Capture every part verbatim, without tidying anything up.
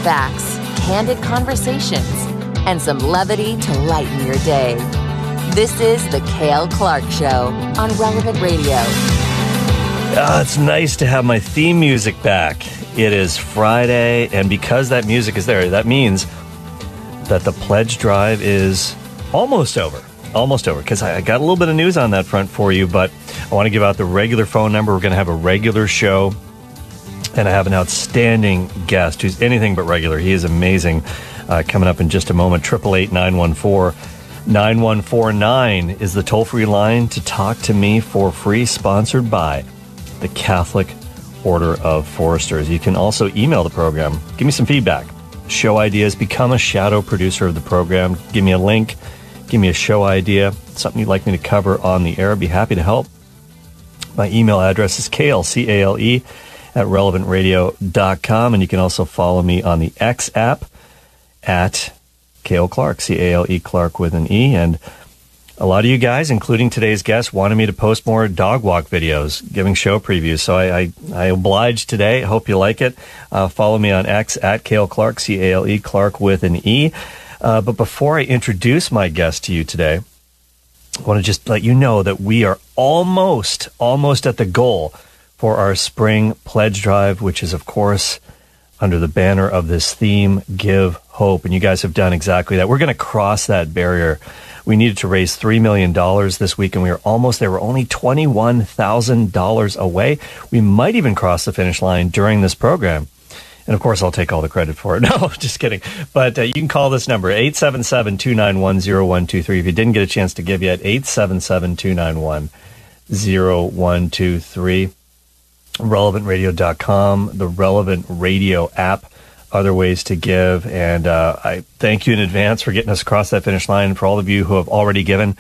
facts, candid conversations, and some levity to lighten your day. This is The Cale Clark Show on Relevant Radio. Oh, it's nice to have my theme music back. It is Friday, and because that music is there, that means that the pledge drive is almost over. Almost over, because I got a little bit of news on that front for you, but I want to give out the regular phone number. We're going to have a regular show, and I have an outstanding guest who's anything but regular. He is amazing. Uh, coming up in just a moment, eight eight eight, nine one four, nine one four nine is the toll-free line to talk to me for free, sponsored by the Catholic Order of Foresters. You can also email the program. Give me some feedback, show ideas, become a shadow producer of the program. Give me a link. Give me a show idea, something you'd like me to cover on the air. I'd be happy to help. My email address is Cale, C A L E, at relevant radio dot com. And you can also follow me on the X app at Cale Clark, C A L E Clark with an E. And a lot of you guys, including today's guest, wanted me to post more dog walk videos, giving show previews. So I, I, I obliged today. I hope you like it. Uh, follow me on X at Cale Clark, C A L E Clark with an E. Uh, but before I introduce my guest to you today, I want to just let you know that we are almost, almost at the goal for our spring pledge drive, which is, of course, under the banner of this theme, Give Hope. And you guys have done exactly that. We're going to cross that barrier. We needed to raise three million dollars this week, and we were almost there. We're only twenty-one thousand dollars away. We might even cross the finish line during this program. And, of course, I'll take all the credit for it. No, just kidding. But uh, you can call this number, eight seven seven, two nine one, zero one two three. If you didn't get a chance to give yet, eight seven seven, two nine one, zero one two three. relevant radio dot com, the Relevant Radio app, other ways to give. And uh, I thank you in advance for getting us across that finish line. For all of you who have already given,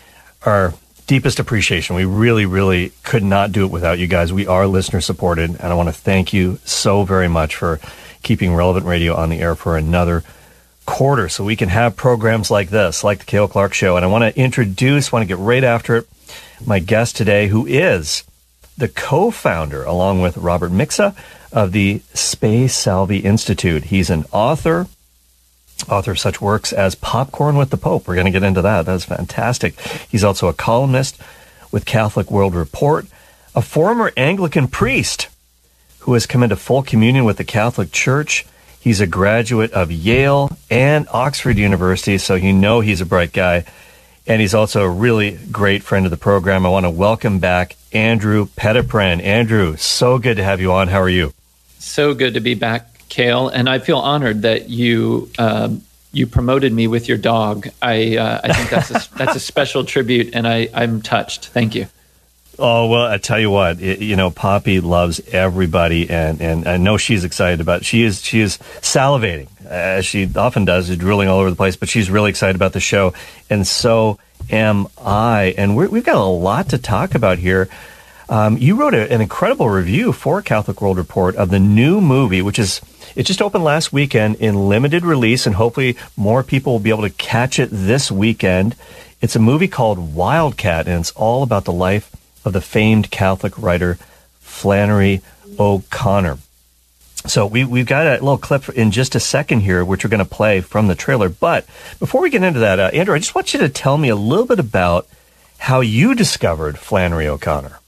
our deepest appreciation. We really, really could not do it without you guys. We are listener supported, and I want to thank you so very much for keeping Relevant Radio on the air for another quarter so we can have programs like this, like the Cale Clark Show. And I want to introduce, want to get right after it, my guest today, who is the co-founder, along with Robert Mixa, of the Spe Salvi Institute. He's an author, author of such works as Popcorn with the Pope. We're going to get into that. That's fantastic. He's also a columnist with Catholic World Report, a former Anglican priest who has come into full communion with the Catholic Church. He's a graduate of Yale and Oxford University, so you know he's a bright guy. And he's also a really great friend of the program. I want to welcome back Andrew Petipren. Andrew, so good to have you on. How are you? So good to be back, Cale, and I feel honored that you um, you promoted me with your dog. I uh, I think that's a, that's a special tribute, and I, I'm touched. Thank you. Oh, well, I tell you what, it, you know, Poppy loves everybody, and, and I know she's excited about it. She is, she is salivating, as she often does, drooling all over the place, but she's really excited about the show, and so am I. And we're, we've got a lot to talk about here. Um, you wrote a, an incredible review for Catholic World Report of the new movie, which is, it just opened last weekend in limited release, and hopefully more people will be able to catch it this weekend. It's a movie called Wildcat, and it's all about the life of the famed Catholic writer Flannery O'Connor. So we, we've got a little clip in just a second here, which we're going to play from the trailer. But before we get into that, uh, Andrew, I just want you to tell me a little bit about how you discovered Flannery O'Connor.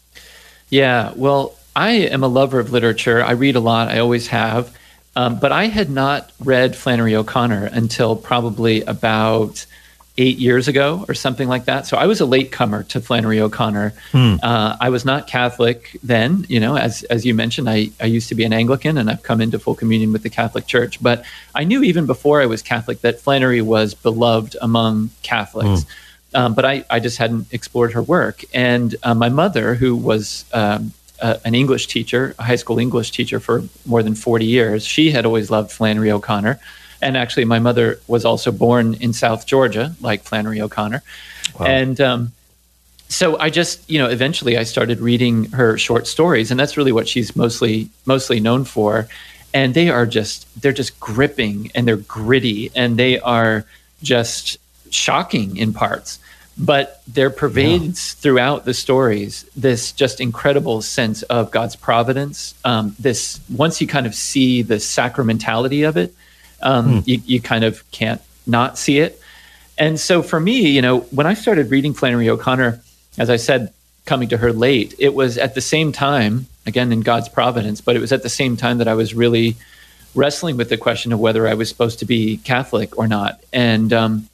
Yeah, well, I am a lover of literature. I read a lot. I always have. Um, but I had not read Flannery O'Connor until probably about eight years ago or something like that. So I was a latecomer to Flannery O'Connor. Hmm. Uh, I was not Catholic then, you know, as as you mentioned, I, I used to be an Anglican, and I've come into full communion with the Catholic Church. But I knew even before I was Catholic that Flannery was beloved among Catholics. Hmm. Um, but I, I just hadn't explored her work. And uh, my mother, who was um, uh, an English teacher, a high school English teacher for more than forty years, she had always loved Flannery O'Connor. And actually, my mother was also born in South Georgia, like Flannery O'Connor. Wow. And um, so I just, you know, eventually I started reading her short stories, and that's really what she's mostly mostly known for. And they are just, they're just gripping, and they're gritty, and they are just shocking in parts. But there pervades yeah. throughout the stories this just incredible sense of God's providence. Um, this once you kind of see the sacramentality of it, um, mm. you, you kind of can't not see it. And so for me, you know, when I started reading Flannery O'Connor, as I said, coming to her late, it was at the same time, again, in God's providence, but it was at the same time that I was really wrestling with the question of whether I was supposed to be Catholic or not. And um,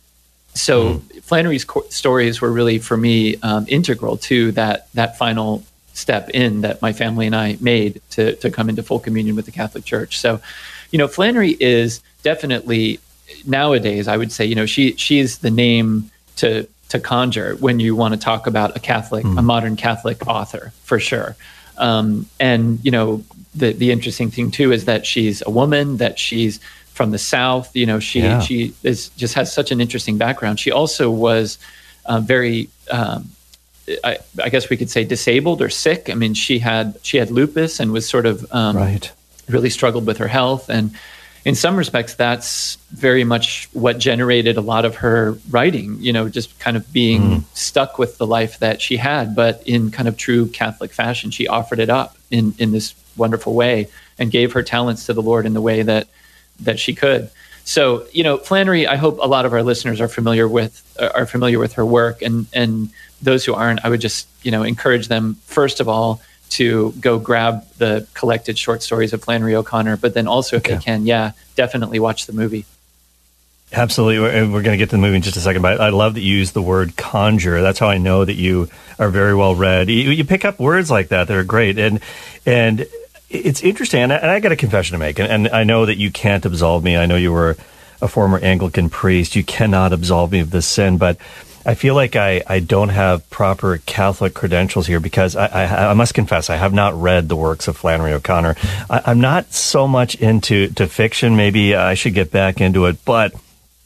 so mm. Flannery's co- stories were really, for me, um, integral to that that final step in that my family and I made to, to come into full communion with the Catholic Church. So, you know, Flannery is definitely, nowadays, I would say, you know, she she's the name to to conjure when you want to talk about a Catholic, mm. a modern Catholic author, for sure. Um, and, you know, the the interesting thing, too, is that she's a woman, that she's from the South. You know, she yeah. she is just has such an interesting background. She also was uh, very, um, I, I guess we could say, disabled or sick. I mean, she had she had lupus and was sort of um, right. really struggled with her health. And in some respects, that's very much what generated a lot of her writing, you know, just kind of being mm. stuck with the life that she had, but in kind of true Catholic fashion, she offered it up in, in this wonderful way and gave her talents to the Lord in the way that that she could. So, you know, Flannery, I hope a lot of our listeners are familiar with are familiar with her work, and and those who aren't, I would just, you know, encourage them, first of all, to go grab the collected short stories of Flannery O'Connor, but then also, if okay. they can, yeah, definitely watch the movie. Absolutely. And we're going to get to the movie in just a second, but I love that you use the word conjure. That's how I know that you are very well read. You, you pick up words like that that are great. And and it's interesting, and I, and I got a confession to make, and, and I know that you can't absolve me. I know you were a former Anglican priest. You cannot absolve me of this sin, but I feel like I, I don't have proper Catholic credentials here because I, I, I must confess I have not read the works of Flannery O'Connor. I, I'm not so much into to fiction. Maybe I should get back into it, but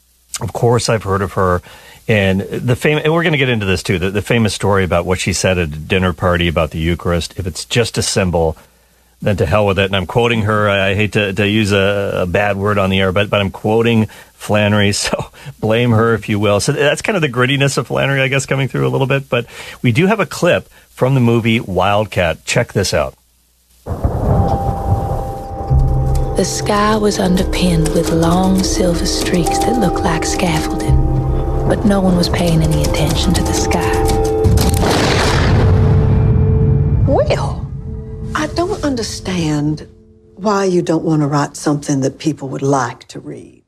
of course I've heard of her. And the fam- and we're going to get into this too, the, the famous story about what she said at a dinner party about the Eucharist. If it's just a symbol, then to hell with it. And I'm quoting her. I, I hate to, to use a, a bad word on the air, but, but I'm quoting Flannery, so blame her if you will. So that's kind of the grittiness of Flannery, I guess, coming through a little bit. But we do have a clip from the movie Wildcat. Check this out. The sky was underpinned with long silver streaks that looked like scaffolding, but no one was paying any attention to the sky. Well, I don't understand why you don't want to write something that people would like to read.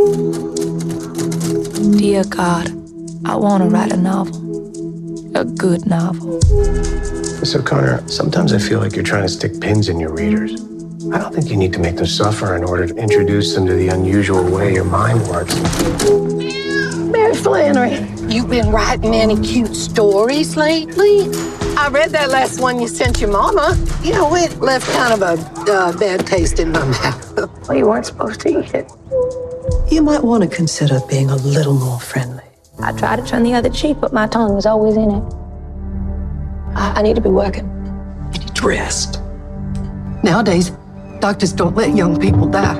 Dear God, I want to write a novel. A good novel. Miss O'Connor, sometimes I feel like you're trying to stick pins in your readers. I don't think you need to make them suffer in order to introduce them to the unusual way your mind works. Mary Flannery, you been writing any cute stories lately? I read that last one you sent your mama. You know, it left kind of a uh, bad taste in my mouth. Well, you weren't supposed to eat it. You might want to consider being a little more friendly. I tried to turn the other cheek, but my tongue was always in it. I, I need to be working. You need to rest. Nowadays, doctors don't let young people die.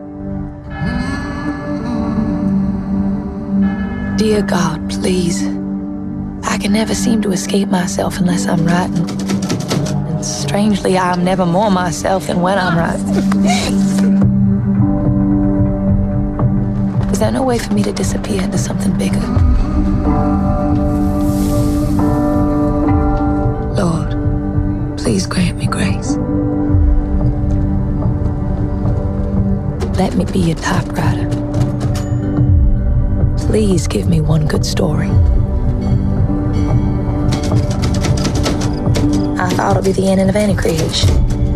Dear God, please. I can never seem to escape myself unless I'm writing. And strangely, I'm never more myself than when I'm writing. Is there no way for me to disappear into something bigger? Lord, please grant me grace. Let me be your typewriter. Please give me one good story. I thought it'd be the ending of any creation.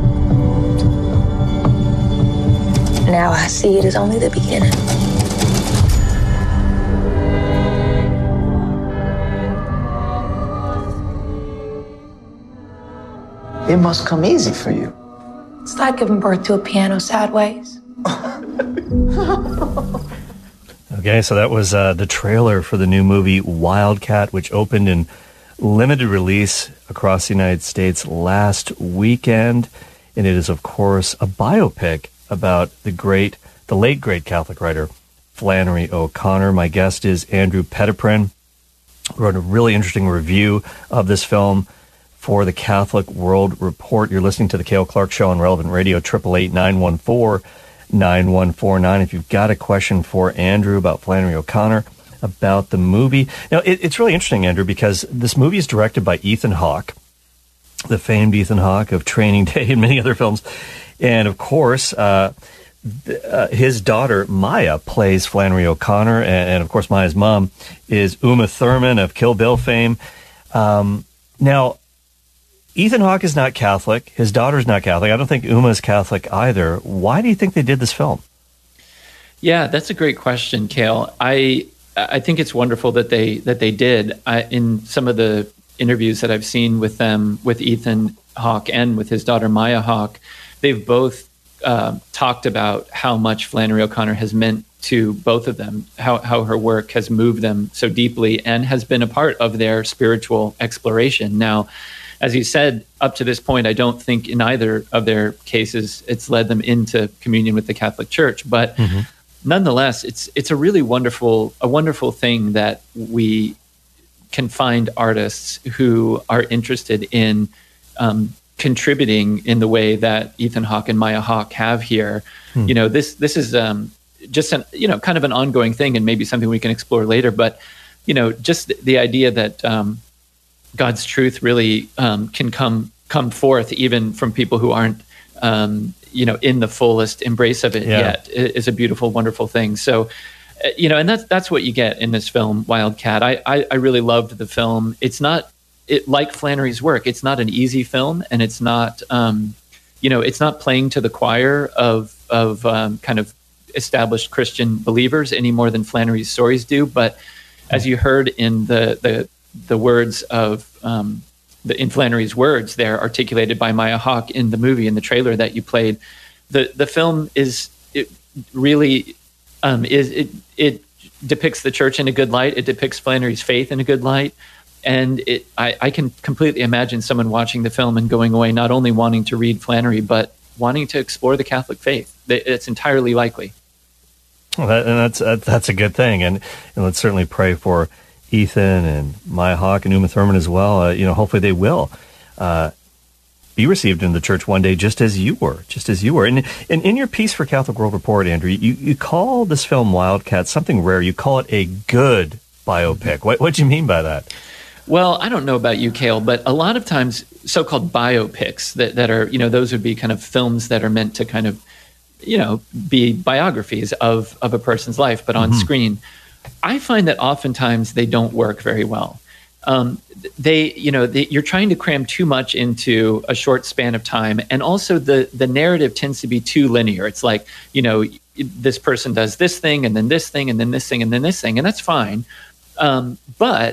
Now I see it as only the beginning. It must come easy for you. It's like giving birth to a piano sideways. Okay, so that was uh, the trailer for the new movie Wildcat, which opened in limited release across the United States last weekend. And it is, of course, a biopic about the great, the late great Catholic writer, Flannery O'Connor. My guest is Andrew Petiprin. wrote a really interesting review of this film for the Catholic World Report. You're listening to the Cale Clark Show on Relevant Radio, eight eight eight, nine one four, nine one four nine. If you've got a question for Andrew about Flannery O'Connor, about the movie. Now, it, it's really interesting, Andrew, because this movie is directed by Ethan Hawke, the famed Ethan Hawke of Training Day and many other films. And, of course, uh, th- uh, his daughter, Maya, plays Flannery O'Connor. And, and, of course, Maya's mom is Uma Thurman of Kill Bill fame. Um, now, Ethan Hawke is not Catholic. His daughter's not Catholic. I don't think Uma is Catholic either. Why do you think they did this film? Yeah, that's a great question, Cale. I I think it's wonderful that they that they did. I, in some of the interviews that I've seen with them, with Ethan Hawke and with his daughter Maya Hawke, they've both uh, talked about how much Flannery O'Connor has meant to both of them, how how her work has moved them so deeply and has been a part of their spiritual exploration. Now, as you said, up to this point, I don't think in either of their cases it's led them into communion with the Catholic Church, but. Mm-hmm. Nonetheless, it's it's a really wonderful a wonderful thing that we can find artists who are interested in um, contributing in the way that Ethan Hawke and Maya Hawke have here. Hmm. You know, this this is um, just an you know kind of an ongoing thing, and maybe something we can explore later. But you know, just the, the idea that um, God's truth really um, can come come forth even from people who aren't. Um, you know, in the fullest embrace of it yeah. yet is a beautiful, wonderful thing. So, uh, you know, and that's, that's what you get in this film, Wildcat. I, I, I really loved the film. It's not, it like Flannery's work, it's not an easy film, and it's not, um, you know, it's not playing to the choir of, of um, kind of established Christian believers any more than Flannery's stories do. But as you heard in the, the, the words of, um, The, in Flannery's words there articulated by Maya Hawke in the movie, in the trailer that you played, the the film is it really um, is it it depicts the church in a good light. It depicts Flannery's faith in a good light, and it I, I can completely imagine someone watching the film and going away not only wanting to read Flannery but wanting to explore the Catholic faith. It's entirely likely. Well, that, and that's that, that's a good thing, and, and let's certainly pray for Ethan and Maya Hawke and Uma Thurman as well. Uh, you know, hopefully they will uh, be received in the church one day, just as you were, just as you were. And, and in your piece for Catholic World Report, Andrew, you, you call this film Wildcat something rare. You call it a good biopic. What what do you mean by that? Well, I don't know about you, Cale, but a lot of times so-called biopics that, that are, you know, those would be kind of films that are meant to kind of, you know, be biographies of, of a person's life, but on mm-hmm. screen. I find that oftentimes they don't work very well. Um, they, you know, they, you're trying to cram too much into a short span of time, and also the the narrative tends to be too linear. It's like, you know, this person does this thing, and then this thing, and then this thing, and then this thing, and that's fine. Um, but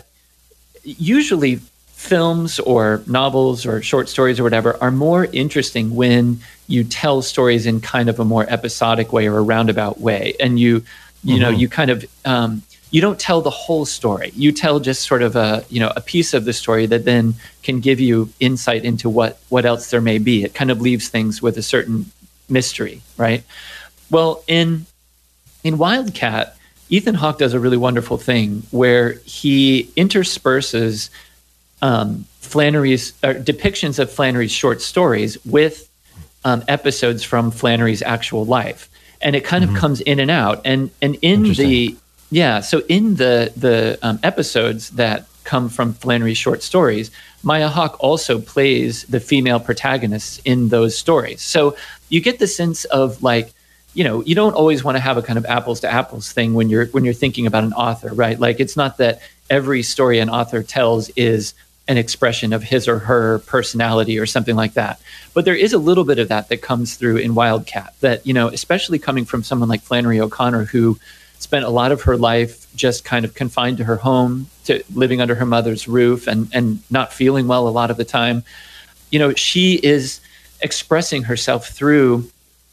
usually, films or novels or short stories or whatever are more interesting when you tell stories in kind of a more episodic way or a roundabout way, and you. You mm-hmm. know, you kind of, um, you don't tell the whole story. You tell just sort of a, you know, a piece of the story that then can give you insight into what, what else there may be. It kind of leaves things with a certain mystery, right? Well, in, in Wildcat, Ethan Hawke does a really wonderful thing where he intersperses um, Flannery's, or depictions of Flannery's short stories with um, episodes from Flannery's actual life. And it kind mm-hmm. of comes in and out. And and in the, yeah, so in the, the um, episodes that come from Flannery's short stories, Maya Hawke also plays the female protagonists in those stories. So you get the sense of like, you know, you don't always want to have a kind of apples to apples thing when you're when you're thinking about an author, right? Like it's not that every story an author tells is an expression of his or her personality or something like that. But there is a little bit of that that comes through in Wildcat that, you know, especially coming from someone like Flannery O'Connor, who spent a lot of her life just kind of confined to her home, to living under her mother's roof and, and not feeling well a lot of the time. You know, she is expressing herself through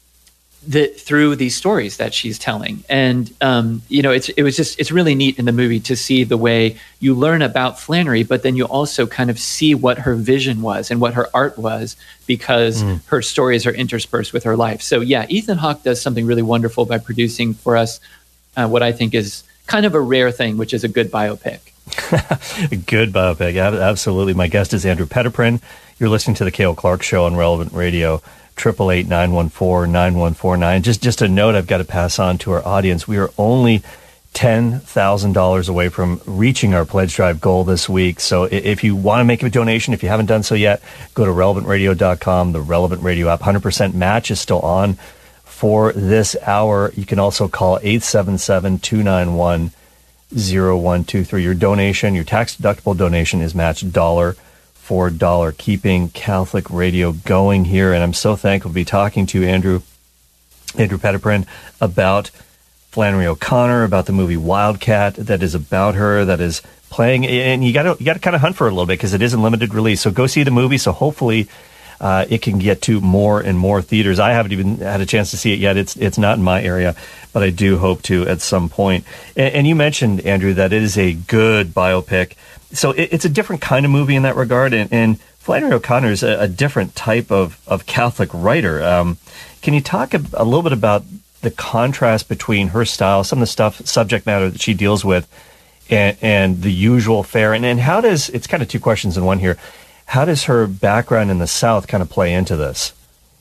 the through these stories that she's telling. And, um, you know, it's it was just, it's really neat in the movie to see the way you learn about Flannery, but then you also kind of see what her vision was and what her art was because mm. her stories are interspersed with her life. So yeah, Ethan Hawke does something really wonderful by producing for us uh, what I think is kind of a rare thing, which is a good biopic. Good biopic. Absolutely. My guest is Andrew Petiprin. You're listening to the Cale Clark Show on Relevant Radio. eight eight eight, nine one four, nine one four nine. Just, just a note I've got to pass on to our audience. We are only ten thousand dollars away from reaching our pledge drive goal this week. So if you want to make a donation, if you haven't done so yet, go to relevant radio dot com, the Relevant Radio app. one hundred percent match is still on for this hour. You can also call eight seven seven, two nine one, zero one two three. Your donation, your tax-deductible donation is matched dollar for dollar, keeping Catholic radio going here. And I'm so thankful to be talking to Andrew, Andrew Petiprin about Flannery O'Connor, about the movie Wildcat that is about her, that is playing, and you got to you got to kind of hunt for it a little bit because it is in limited release. So go see the movie. So hopefully uh, it can get to more and more theaters. I haven't even had a chance to see it yet. It's it's not in my area, but I do hope to at some point. And, and you mentioned, Andrew, that it is a good biopic. So it, it's a different kind of movie in that regard. And, and Flannery O'Connor is a, a different type of of Catholic writer. Um, can you talk a, a little bit about the contrast between her style, some of the stuff, subject matter that she deals with, and, and the usual fare? And, and how does, it's kind of two questions in one here, how does her background in the South kind of play into this?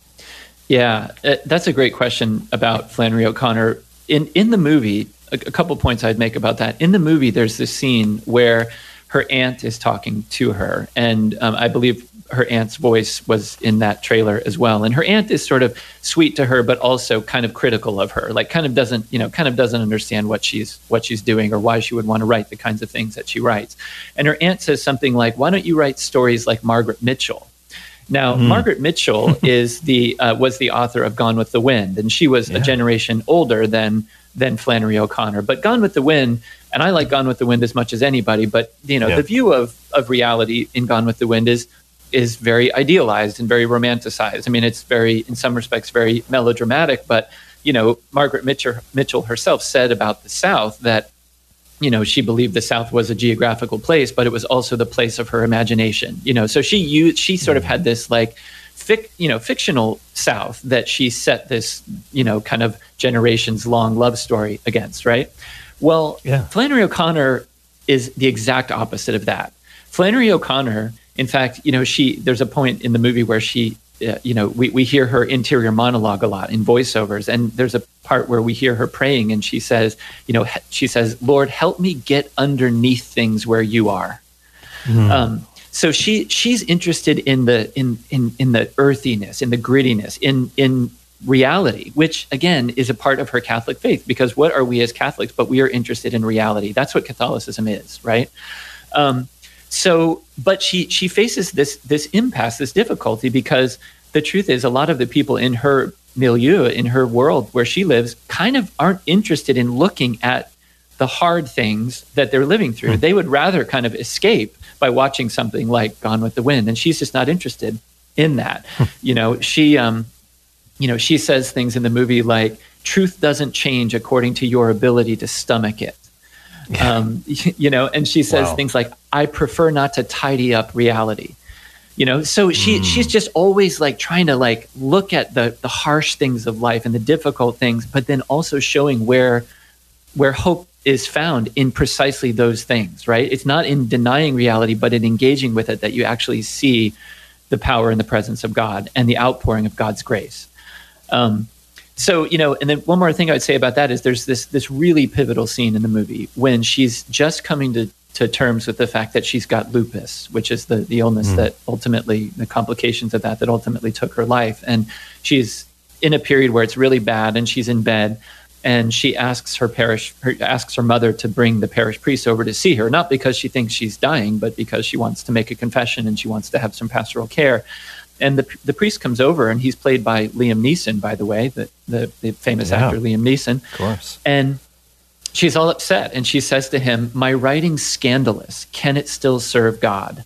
Yeah, that's a great question about Flannery O'Connor. In, in the movie, a, a couple points I'd make about that. In the movie, there's this scene where her aunt is talking to her, and um, I believe her aunt's voice was in that trailer as well. And her aunt is sort of sweet to her, but also kind of critical of her, like kind of doesn't, you know, kind of doesn't understand what she's, what she's doing or why she would want to write the kinds of things that she writes. And her aunt says something like, why don't you write stories like Margaret Mitchell? Now, mm. Margaret Mitchell is the, uh, was the author of Gone with the Wind, and she was yeah. a generation older than, than Flannery O'Connor. But Gone with the Wind, and I like Gone with the Wind as much as anybody, but, you know, yeah. the view of, of reality in Gone with the Wind is, is very idealized and very romanticized. I mean, it's very, in some respects, very melodramatic, but, you know, Margaret Mitchell, Mitchell herself said about the South that, you know, she believed the South was a geographical place, but it was also the place of her imagination, you know, so she used, she sort of had this like, fic, you know, fictional South that she set this, you know, kind of generations long love story against, right? Well, yeah. Flannery O'Connor is the exact opposite of that. Flannery O'Connor, in fact, you know, she, there's a point in the movie where she, uh, you know, we, we hear her interior monologue a lot in voiceovers. And there's a part where we hear her praying and she says, you know, she says, Lord, help me get underneath things where you are. Mm. Um, so she, she's interested in the, in, in, in the earthiness, in the grittiness, in, in reality, which again is a part of her Catholic faith, because what are we as Catholics? But we are interested in reality. That's what Catholicism is, right? Um, So, but she she faces this this impasse, this difficulty, because the truth is a lot of the people in her milieu, in her world where she lives, kind of aren't interested in looking at the hard things that they're living through. Mm. They would rather kind of escape by watching something like Gone with the Wind, and she's just not interested in that. you know, she um, you know, she says things in the movie like, "Truth doesn't change according to your ability to stomach it." Yeah. Um, you know, and she says wow. things like, I prefer not to tidy up reality, you know, so she, mm. she's just always like trying to like look at the, the harsh things of life and the difficult things, but then also showing where, where hope is found in precisely those things, right? It's not in denying reality, but in engaging with it, that you actually see the power and the presence of God and the outpouring of God's grace. Um, So, you know, and then one more thing I would say about that is there's this this really pivotal scene in the movie when she's just coming to, to terms with the fact that she's got lupus, which is the, the illness mm. that ultimately, the complications of that, that ultimately took her life. And she's in a period where it's really bad and she's in bed, and she asks her parish, her, asks her mother to bring the parish priest over to see her, not because she thinks she's dying, but because she wants to make a confession and she wants to have some pastoral care. And the the priest comes over, and he's played by Liam Neeson, by the way, the, the, the famous yeah, actor Liam Neeson. Of course. And she's all upset, and she says to him, "My writing's scandalous. Can it still serve God?"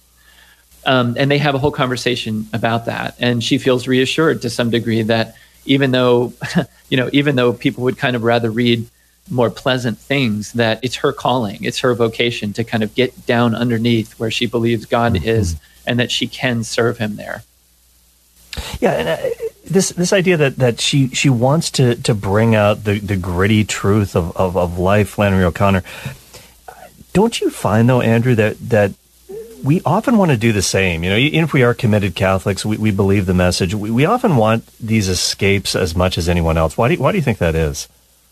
Um, and they have a whole conversation about that. And she feels reassured to some degree that even though, you know, even though people would kind of rather read more pleasant things, that it's her calling, it's her vocation to kind of get down underneath where she believes God mm-hmm. is, and that she can serve him there. Yeah, and uh, this this idea that, that she, she wants to, to bring out the, the gritty truth of, of, of life, Flannery O'Connor, don't you find, though, Andrew, that that we often want to do the same? You know, even if we are committed Catholics, we, we believe the message. We, we often want these escapes as much as anyone else. Why do you, why do you think that is?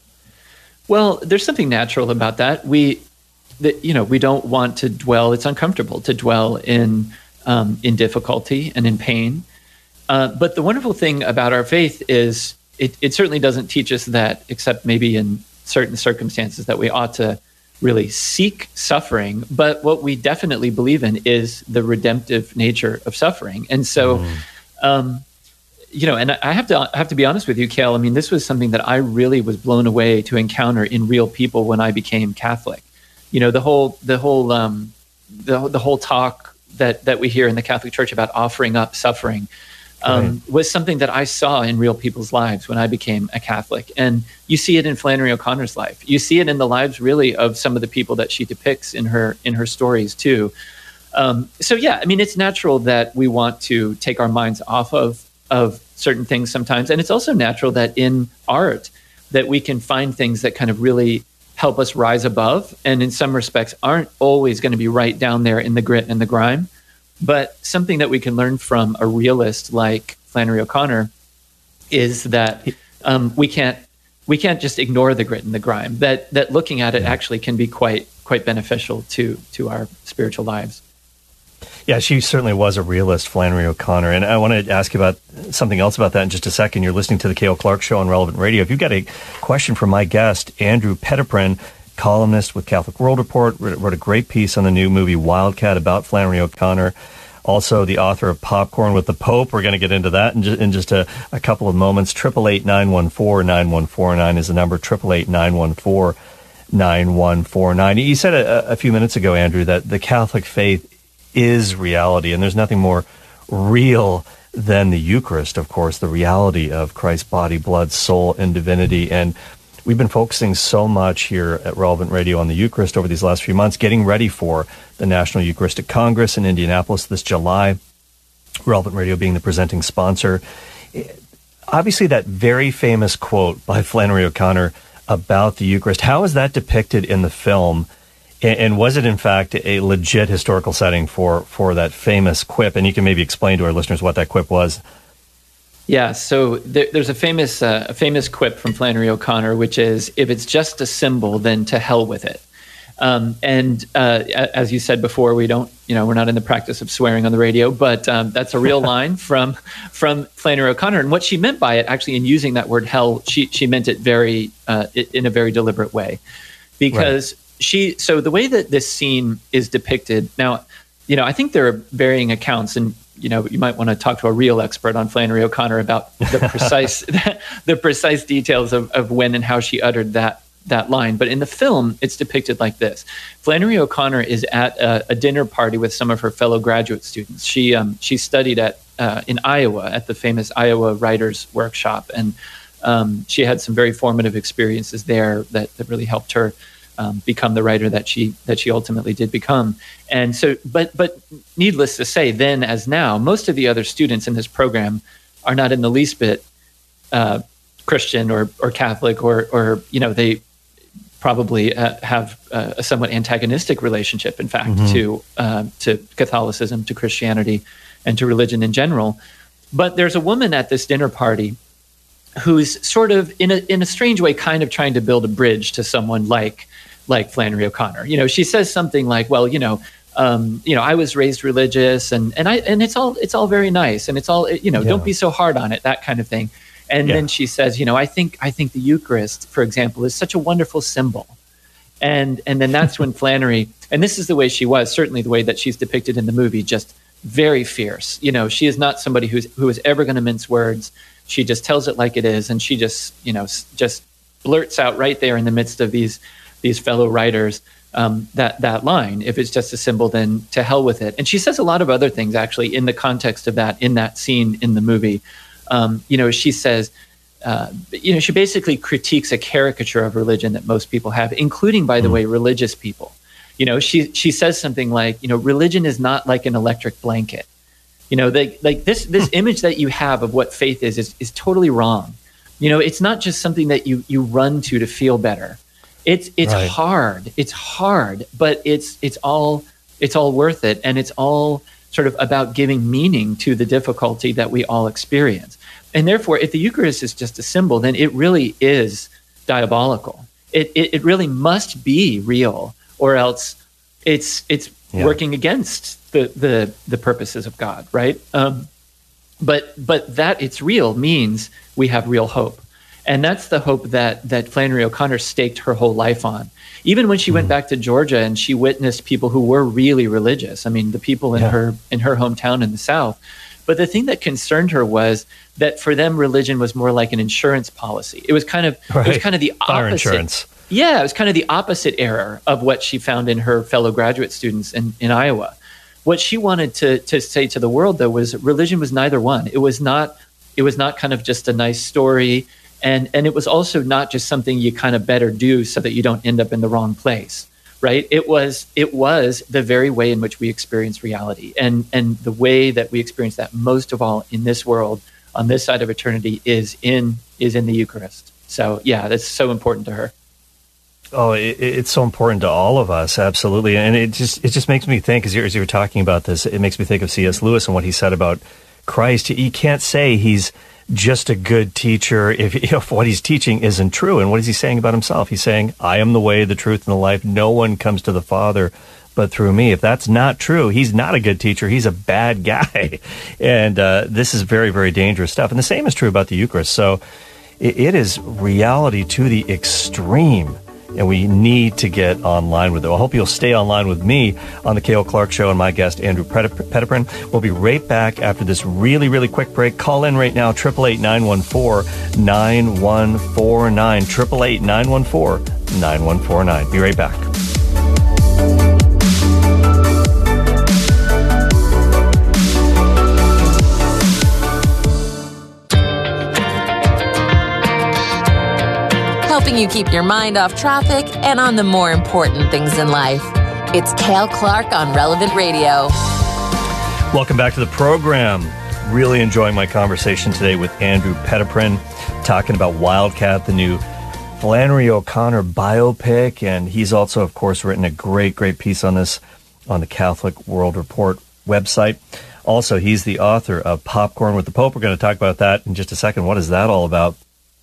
Well, there's something natural about that. We, the, you know, we don't want to dwell. It's uncomfortable to dwell in um, in difficulty and in pain. Uh, but the wonderful thing about our faith is it, it certainly doesn't teach us that, except maybe in certain circumstances, that we ought to really seek suffering. But what we definitely believe in is the redemptive nature of suffering. And so, mm. um, you know, and I have to I have to be honest with you, Cale. I mean, this was something that I really was blown away to encounter in real people when I became Catholic. You know, the whole the whole um, the the whole talk that that we hear in the Catholic Church about offering up suffering. Um, right. was something that I saw in real people's lives when I became a Catholic. And you see it in Flannery O'Connor's life. You see it in the lives, really, of some of the people that she depicts in her in her stories, too. Um, so, yeah, I mean, it's natural that we want to take our minds off of, of certain things sometimes. And it's also natural that in art that we can find things that kind of really help us rise above, and in some respects aren't always going to be right down there in the grit and the grime. But something that we can learn from a realist like Flannery O'Connor is that um, we can't we can't just ignore the grit and the grime. That that looking at it actually can be quite quite beneficial to to our spiritual lives. Yeah, she certainly was a realist, Flannery O'Connor. And I want to ask you about something else about that in just a second. You're listening to the Cale Clark Show on Relevant Radio. If you've got a question for my guest, Andrew Petiprin, columnist with Catholic World Report, wrote a great piece on the new movie Wildcat about Flannery O'Connor. Also, the author of Popcorn with the Pope. We're going to get into that in just, in just a, a couple of moments. eight eight eight, nine one four, nine one four nine is the number. eight eight eight, nine one four, nine one four nine. You said a, a few minutes ago, Andrew, that the Catholic faith is reality, and there's nothing more real than the Eucharist, of course, the reality of Christ's body, blood, soul, and divinity. And we've been focusing so much here at Relevant Radio on the Eucharist over these last few months, getting ready for the National Eucharistic Congress in Indianapolis this July, Relevant Radio being the presenting sponsor. Obviously, that very famous quote by Flannery O'Connor about the Eucharist, how is that depicted in the film? And was it, in fact, a legit historical setting for, for that famous quip? And you can maybe explain to our listeners what that quip was. Yeah, so there, there's a famous uh, a famous quip from Flannery O'Connor, which is, if it's just a symbol, then to hell with it. Um, and uh, as you said before, we don't, you know, we're not in the practice of swearing on the radio, but um, that's a real line from from Flannery O'Connor. And what she meant by it, actually, in using that word hell, she she meant it very uh, in a very deliberate way, because right. she. So the way that this scene is depicted now, you know, I think there are varying accounts, and you know, you might want to talk to a real expert on Flannery O'Connor about the precise the precise details of, of when and how she uttered that that line. But in the film, it's depicted like this. Flannery O'Connor is at a, a dinner party with some of her fellow graduate students. She um, she studied at uh, in Iowa at the famous Iowa Writers Workshop, and um, she had some very formative experiences there that, that really helped her Um, become the writer that she that she ultimately did become. And so, but but needless to say, then as now, most of the other students in this program are not in the least bit uh, Christian or or Catholic, or or you know, they probably uh, have uh, a somewhat antagonistic relationship, in fact, mm-hmm. to uh, to Catholicism, to Christianity, and to religion in general. But there's a woman at this dinner party who's sort of in a in a strange way kind of trying to build a bridge to someone like like Flannery O'Connor. You know, she says something like, well, you know, um, you know, I was raised religious, and and I and it's all it's all very nice, and it's all, you know, yeah. don't be so hard on it, that kind of thing. And yeah. then she says, you know, I think I think the Eucharist, for example, is such a wonderful symbol. And and then that's when Flannery, and this is the way she was, certainly the way that she's depicted in the movie, just very fierce. You know, she is not somebody who's who is ever going to mince words. She just tells it like it is, and she just, you know, just blurts out right there in the midst of these these fellow writers um, that that line. If it's just a symbol, then to hell with it. And she says a lot of other things actually in the context of that, in that scene in the movie. Um, you know, she says, uh, you know, she basically critiques a caricature of religion that most people have, including, by the way, religious people. You know, she she says something like, you know, religion is not like an electric blanket. You know, they, like this this image that you have of what faith is, is is totally wrong. You know, it's not just something that you you run to to feel better. It's it's Right. hard. It's hard, but it's it's all it's all worth it, and it's all sort of about giving meaning to the difficulty that we all experience. And therefore, if the Eucharist is just a symbol, then it really is diabolical. It it, it really must be real, or else it's it's Yeah. working against the the the purposes of God, right? Um, but but that it's real means we have real hope. And that's the hope that that Flannery O'Connor staked her whole life on. Even when she went back to Georgia and she witnessed people who were really religious. I mean, the people in Yeah. her in her hometown in the South. But the thing that concerned her was that for them, religion was more like an insurance policy. It was kind of it was Right. kind of the Fire opposite. insurance. Yeah, it was kind of the opposite error of what she found in her fellow graduate students in, in Iowa. What she wanted to to say to the world, though, was religion was neither one. It was not it was not kind of just a nice story. And and it was also not just something you kind of better do so that you don't end up in the wrong place, right? It was it was the very way in which we experience reality, and and the way that we experience that most of all in this world, on this side of eternity, is in is in the Eucharist. So yeah, that's so important to her. Oh, it, it's so important to all of us, absolutely. And it just it just makes me think, as you as you were talking about this, it makes me think of C S Lewis and what he said about Christ. You can't say he's just a good teacher if, if what he's teaching isn't true. And what is he saying about himself? He's saying, I am the way, the truth, and the life. No one comes to the Father but through me. If that's not true, he's not a good teacher. He's a bad guy. And uh, this is very, very dangerous stuff. And the same is true about the Eucharist. So it, it is reality to the extreme. And we need to get online with it. I hope you'll stay online with me on the Cale Clark Show and my guest, Andrew Petiprin. We'll be right back after this really, really quick break. Call in right now, eight eight eight, nine one four, nine one four nine, eight eight eight, nine one four, nine one four nine. Be right back. Helping you keep your mind off traffic and on the more important things in life. It's Cale Clark on Relevant Radio. Welcome back to the program. Really enjoying my conversation today with Andrew Petiprin, talking about Wildcat, the new Flannery O'Connor biopic. And he's also, of course, written a great, great piece on this on the Catholic World Report website. Also, he's the author of Popcorn with the Pope. We're going to talk about that in just a second. What is that all about?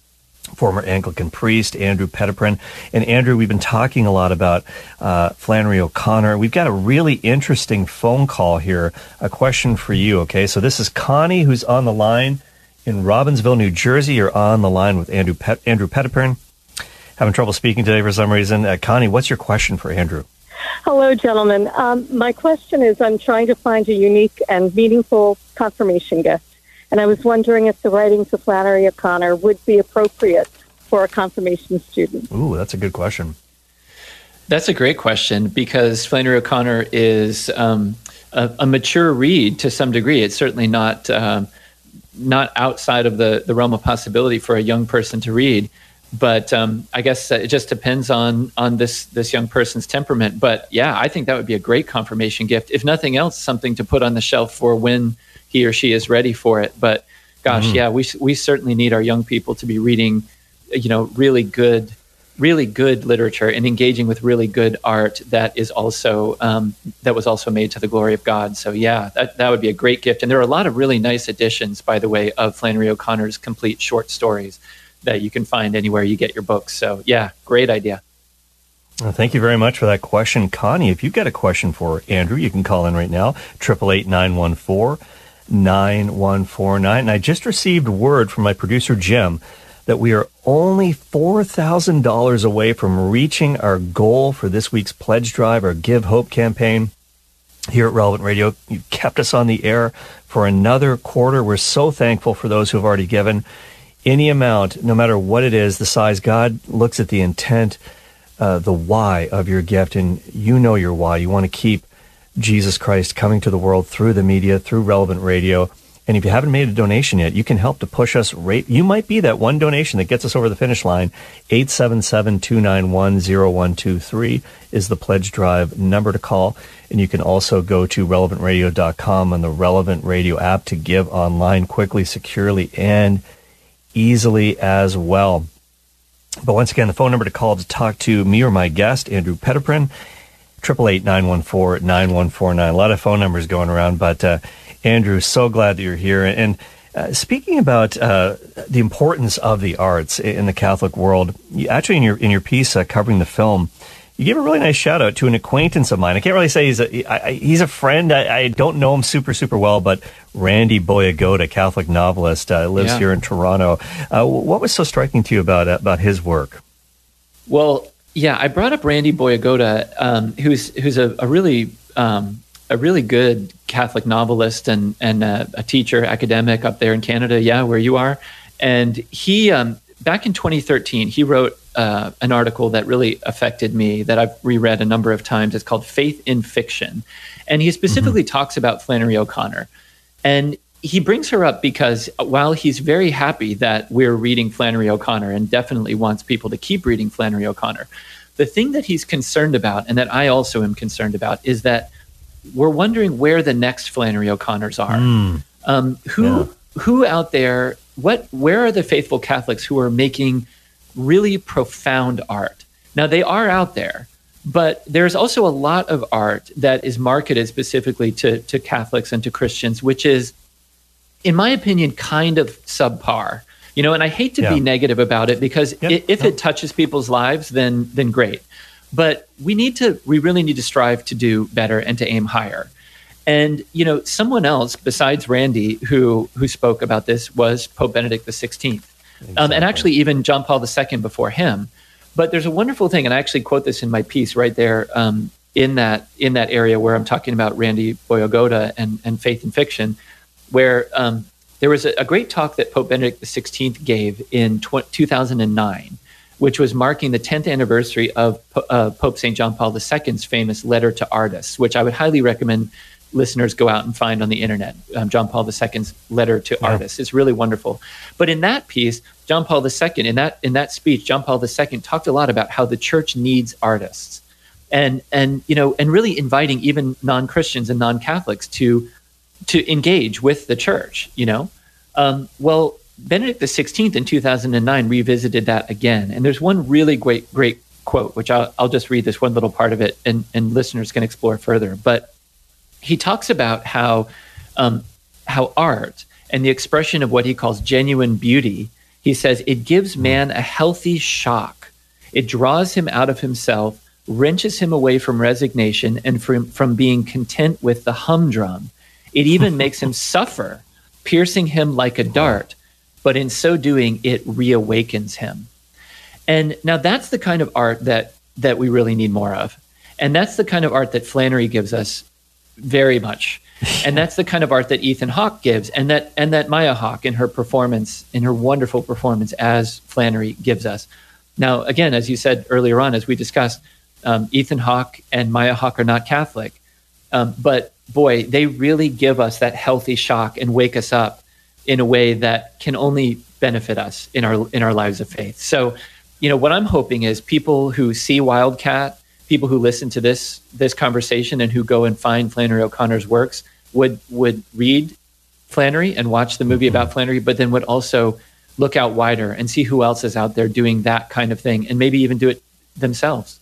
Former Anglican priest, Andrew Petiprin. And Andrew, we've been talking a lot about uh, Flannery O'Connor. We've got a really interesting phone call here, a question for you, okay? So this is Connie, who's on the line in Robbinsville, New Jersey. You're on the line with Andrew Pet- Andrew Petiprin. Having trouble speaking today for some reason. Uh, Connie, what's your question for Andrew? Hello, gentlemen. Um, my question is, I'm trying to find a unique and meaningful confirmation gift. And I was wondering if the writings of Flannery O'Connor would be appropriate for a confirmation student. Ooh, that's a good question. That's a great question, because Flannery O'Connor is um, a, a mature read to some degree. It's certainly not um, not outside of the, the realm of possibility for a young person to read. But um, I guess it just depends on on this this young person's temperament. But yeah, I think that would be a great confirmation gift. If nothing else, something to put on the shelf for when he or she is ready for it. But gosh, mm. yeah, we we certainly need our young people to be reading, you know, really good, really good literature and engaging with really good art that is also um, that was also made to the glory of God. So yeah, that that would be a great gift. And there are a lot of really nice editions, by the way, of Flannery O'Connor's complete short stories that you can find anywhere you get your books. So yeah, great idea. Well, thank you very much for that question, Connie. If you've got a question for Andrew, you can call in right now, eight eight eight, nine one four, nine one four nine. And I just received word from my producer, Jim, that we are only four thousand dollars away from reaching our goal for this week's pledge drive, our Give Hope campaign here at Relevant Radio. You've kept us on the air for another quarter. We're so thankful for those who have already given. Any amount, no matter what it is, the size, God looks at the intent, uh, the why of your gift, and you know your why. You want to keep Jesus Christ coming to the world through the media, through Relevant Radio. And if you haven't made a donation yet, you can help to push us right. You might be that one donation that gets us over the finish line. eight seven seven, two nine one, zero one two three is the Pledge Drive number to call. And you can also go to relevant radio dot com on the Relevant Radio app to give online quickly, securely, and easily as well. But once again, the phone number to call to talk to me or my guest, Andrew Petiprin, eight eight eight, nine one four, nine one four nine. A lot of phone numbers going around, but uh, Andrew, so glad that you're here. And uh, speaking about uh, the importance of the arts in the Catholic world, you, actually in your in your piece uh, covering the film, you gave a really nice shout out to an acquaintance of mine. I can't really say he's a I, I, he's a friend. I, I don't know him super super well, but Randy Boyagoda, Catholic novelist, uh, lives yeah. here in Toronto. Uh, what was so striking to you about about his work? Well, yeah, I brought up Randy Boyagoda, um, who's who's a, a really um, a really good Catholic novelist and and uh, a teacher, academic up there in Canada. Yeah, where you are, and he um, back in twenty thirteen he wrote uh, an article that really affected me that I've reread a number of times. It's called "Faith in Fiction," and he specifically mm-hmm. talks about Flannery O'Connor, and he brings her up because while he's very happy that we're reading Flannery O'Connor and definitely wants people to keep reading Flannery O'Connor, the thing that he's concerned about, and that I also am concerned about, is that we're wondering where the next Flannery O'Connors are. Mm. Um, who yeah. who out there, what, where are the faithful Catholics who are making really profound art? Now, they are out there, but there's also a lot of art that is marketed specifically to, to Catholics and to Christians, which is, in my opinion, kind of subpar. You know, and I hate to yeah. be negative about it because yep. if yep. it touches people's lives, then then great. But we need to, we really need to strive to do better and to aim higher. And, you know, someone else besides Randy who who spoke about this was Pope Benedict the sixteenth. Exactly. Um, and actually even John Paul the Second before him. But there's a wonderful thing, and I actually quote this in my piece right there um, in that in that area where I'm talking about Randy Boyagoda and, and faith and fiction, where um, there was a, a great talk that Pope Benedict the sixteenth gave in tw- two thousand nine, which was marking the tenth anniversary of uh, Pope Saint John Paul the Second's famous letter to artists, which I would highly recommend listeners go out and find on the internet. Um, John Paul the Second's letter to yeah. artists. It's really wonderful. But in that piece, John Paul the Second, in that in that speech, John Paul the Second talked a lot about how the church needs artists, and and you know, and really inviting even non-Christians and non-Catholics to to engage with the church. You know, um, well, Benedict the sixteenth in two thousand nine revisited that again, and there's one really great great quote, which I'll, I'll just read this one little part of it, and and listeners can explore further. But he talks about how um, how art and the expression of what he calls genuine beauty, he says, it gives man a healthy shock. It draws him out of himself, wrenches him away from resignation and from, from being content with the humdrum. It even makes him suffer, piercing him like a dart, but in so doing, it reawakens him. And now that's the kind of art that that we really need more of. And that's the kind of art that Flannery gives us very much. And that's the kind of art that Ethan Hawke gives, and that and that Maya Hawke in her performance, in her wonderful performance as Flannery gives us. Now, again, as you said earlier on, as we discussed, um, Ethan Hawke and Maya Hawke are not Catholic. Um, but boy, they really give us that healthy shock and wake us up in a way that can only benefit us in our in our lives of faith. So, you know, what I'm hoping is people who see Wildcat, people who listen to this this conversation and who go and find Flannery O'Connor's works would would read Flannery and watch the movie about Flannery, but then would also look out wider and see who else is out there doing that kind of thing, and maybe even do it themselves.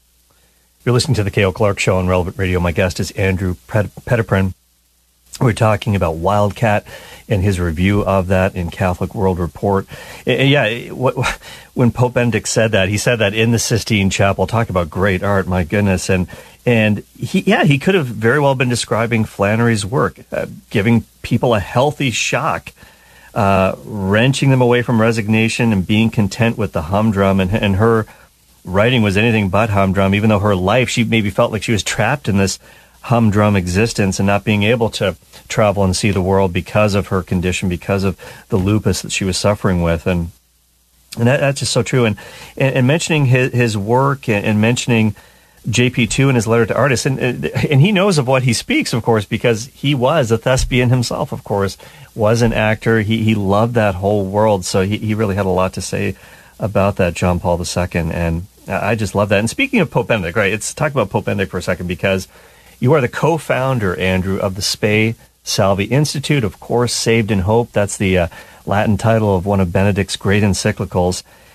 You're listening to the Cale Clark Show on Relevant Radio. My guest is Andrew Petiprin. We're talking about Wildcat and his review of that in Catholic World Report. And yeah, what, when Pope Benedict said that, he said that in the Sistine Chapel. Talk about great art, my goodness. And and he, yeah, he could have very well been describing Flannery's work, uh, giving people a healthy shock, uh, wrenching them away from resignation and being content with the humdrum. And, and her writing was anything but humdrum, even though her life, she maybe felt like she was trapped in this humdrum existence and not being able to travel and see the world because of her condition, because of the lupus that she was suffering with. And and that, that's just so true. And, and, and mentioning his, his work and, and mentioning J P two in his letter to artists, and, and he knows of what he speaks, of course, because he was a thespian himself, of course, was an actor. He he loved that whole world. So he, he really had a lot to say about that, John Paul the Second. And I just love that. And speaking of Pope Benedict, right, let's talk about Pope Benedict for a second, because you are the co-founder, Andrew, of the Spe Salvi Institute, of course, Saved in Hope. That's the uh, Latin title of one of Benedict's great encyclicals. T-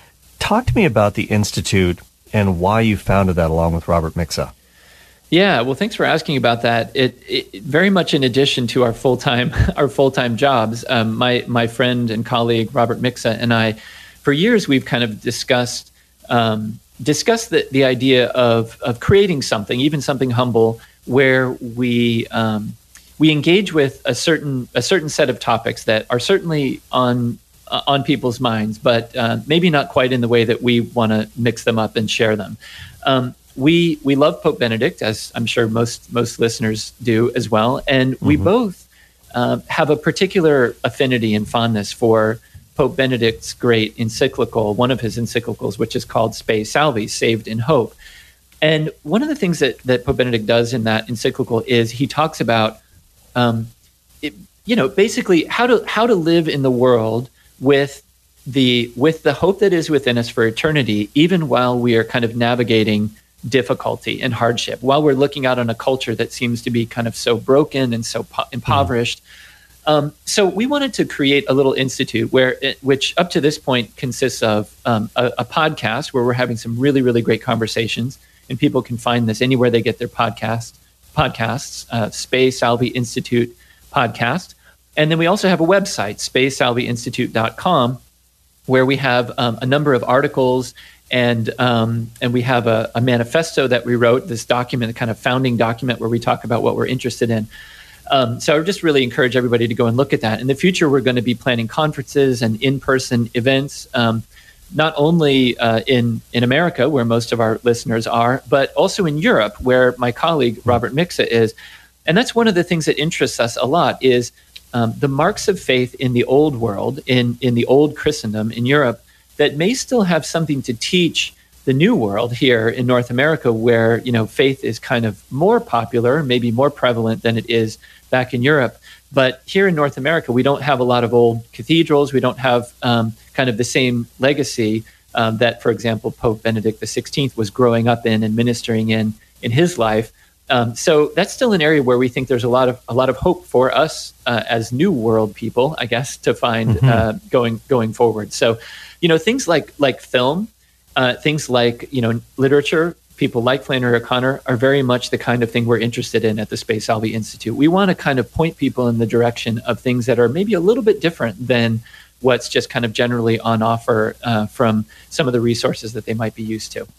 talk to me about the Institute and why you founded that along with Robert Mixa. Yeah, well, thanks for asking about that. It, it very much in addition to our full time our full time jobs. Um, my my friend and colleague Robert Mixa and I, for years, we've kind of discussed um, discussed the, the idea of of creating something, even something humble, where we um, we engage with a certain a certain set of topics that are certainly on uh, on people's minds, but uh, maybe not quite in the way that we want to mix them up and share them. Um, We we love Pope Benedict, as I'm sure most most listeners do as well, and we mm-hmm. both uh, have a particular affinity and fondness for Pope Benedict's great encyclical, one of his encyclicals, which is called Spe Salvi, Saved in Hope. And one of the things that, that Pope Benedict does in that encyclical is he talks about, um, it, you know, basically how to how to live in the world with the with the hope that is within us for eternity, even while we are kind of navigating difficulty and hardship, while we're looking out on a culture that seems to be kind of so broken and so po- impoverished. Mm. Um, so we wanted to create a little institute where, it, which up to this point consists of um, a, a podcast where we're having some really, really great conversations, and people can find this anywhere they get their podcast podcasts, uh, Spe Salvi Institute podcast. And then we also have a website, spe salvi institute dot com, where we have um, a number of articles. And um, and we have a, a manifesto that we wrote, this document, a kind of founding document where we talk about what we're interested in. Um, so I would just really encourage everybody to go and look at that. In the future, we're going to be planning conferences and in-person events, um, not only uh, in, in America, where most of our listeners are, but also in Europe, where my colleague Robert Mixa is. And that's one of the things that interests us a lot is um, the marks of faith in the old world, in, in the old Christendom in Europe, that may still have something to teach the new world here in North America, where, you know, faith is kind of more popular, maybe more prevalent than it is back in Europe. But here in North America, we don't have a lot of old cathedrals. We don't have um, kind of the same legacy um, that, for example, Pope Benedict the sixteenth was growing up in and ministering in in his life. Um, so that's still an area where we think there's a lot of a lot of hope for us uh, as New World people, I guess, to find mm-hmm. uh, going going forward. So, you know, things like like film, uh, things like, you know, literature, people like Flannery O'Connor are very much the kind of thing we're interested in at the Spe Salvi Institute. We want to kind of point people in the direction of things that are maybe a little bit different than what's just kind of generally on offer uh, from some of the resources that they might be used to.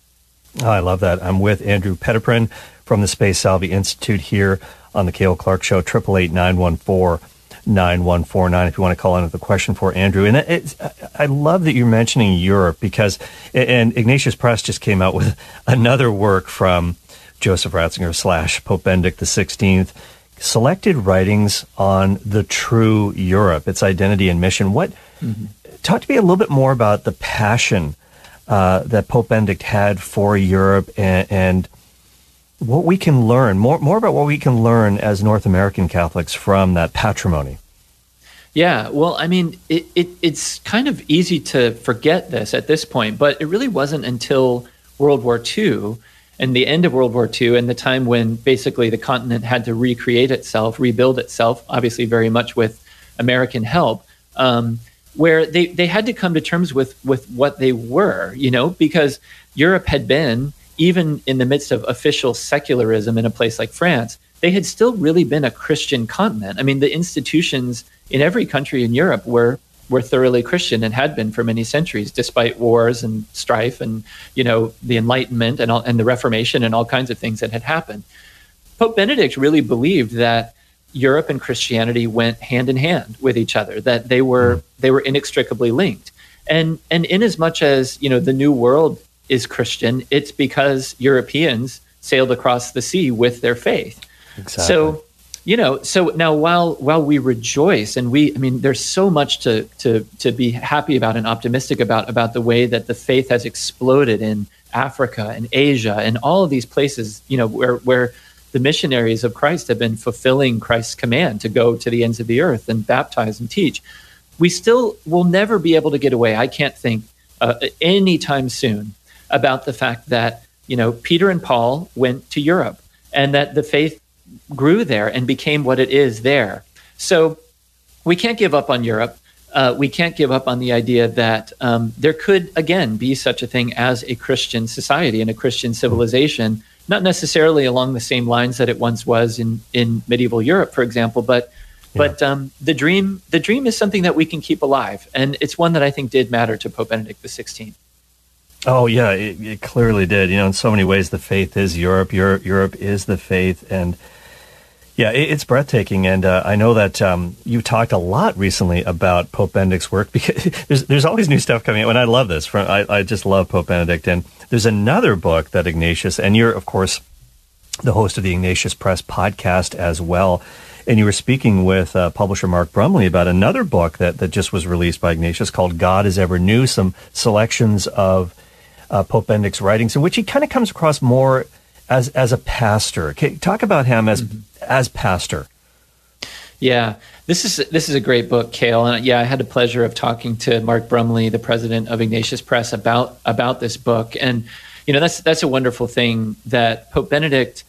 Oh, I love that. I'm with Andrew Petiprin from the Spe Salvi Institute here on the Cale Clark Show, eight eight eight, nine one four, nine one four nine if you want to call in with a question for Andrew. And it's, I love that you're mentioning Europe because, and Ignatius Press just came out with another work from Joseph Ratzinger slash Pope Benedict the sixteenth, selected writings on the true Europe, its identity and mission. What, mm-hmm. Talk to me a little bit more about the passion uh, that Pope Benedict had for Europe and, and what we can learn, more more about what we can learn as North American Catholics from that patrimony. Yeah, well, I mean, it, it it's kind of easy to forget this at this point, but it really wasn't until World War Two and the end of World War Two and the time when basically the continent had to recreate itself, rebuild itself, obviously very much with American help, um, where they, they had to come to terms with, with what they were, you know, because Europe had been, even in the midst of official secularism in a place like France, they had still really been a Christian continent. I mean, the institutions in every country in Europe were were thoroughly Christian and had been for many centuries, despite wars and strife and, you know, the Enlightenment and all, and the Reformation and all kinds of things that had happened. Pope Benedict really believed that Europe and Christianity went hand in hand with each other, that they were they were inextricably linked. And and in as much as, you know, the New World is Christian, it's because Europeans sailed across the sea with their faith. Exactly. So, you know, so now while while we rejoice and we, I mean, there's so much to to to be happy about and optimistic about about the way that the faith has exploded in Africa and Asia and all of these places, you know, where where the missionaries of Christ have been fulfilling Christ's command to go to the ends of the earth and baptize and teach. We still will never be able to get away, I can't think, uh, anytime soon, about the fact that, you know, Peter and Paul went to Europe and that the faith grew there and became what it is there. So we can't give up on Europe. uh, we can't give up on the idea that um, there could, again, be such a thing as a Christian society and a Christian civilization, not necessarily along the same lines that it once was in, in medieval Europe, for example, but yeah. but um, the dream the dream is something that we can keep alive, and it's one that I think did matter to Pope Benedict the sixteenth. Oh yeah, it, it clearly did. You know, in so many ways, the faith is Europe. Europe, Europe is the faith, and yeah, it, it's breathtaking. And uh, I know that um, you talked a lot recently about Pope Benedict's work, because there's there's always new stuff coming out, and I love this. From I, I just love Pope Benedict, and there's another book that Ignatius, and you're of course the host of the Ignatius Press podcast as well. And you were speaking with uh, publisher Mark Brumley about another book that, that just was released by Ignatius called God is Ever New, some selections of uh, Pope Benedict's writings, in which he kind of comes across more as as a pastor. Okay, talk about him as mm-hmm. as pastor. Yeah, this is this is a great book, Cale. And yeah, I had the pleasure of talking to Mark Brumley, the president of Ignatius Press, about about this book. And you know, that's that's a wonderful thing that Pope Benedict,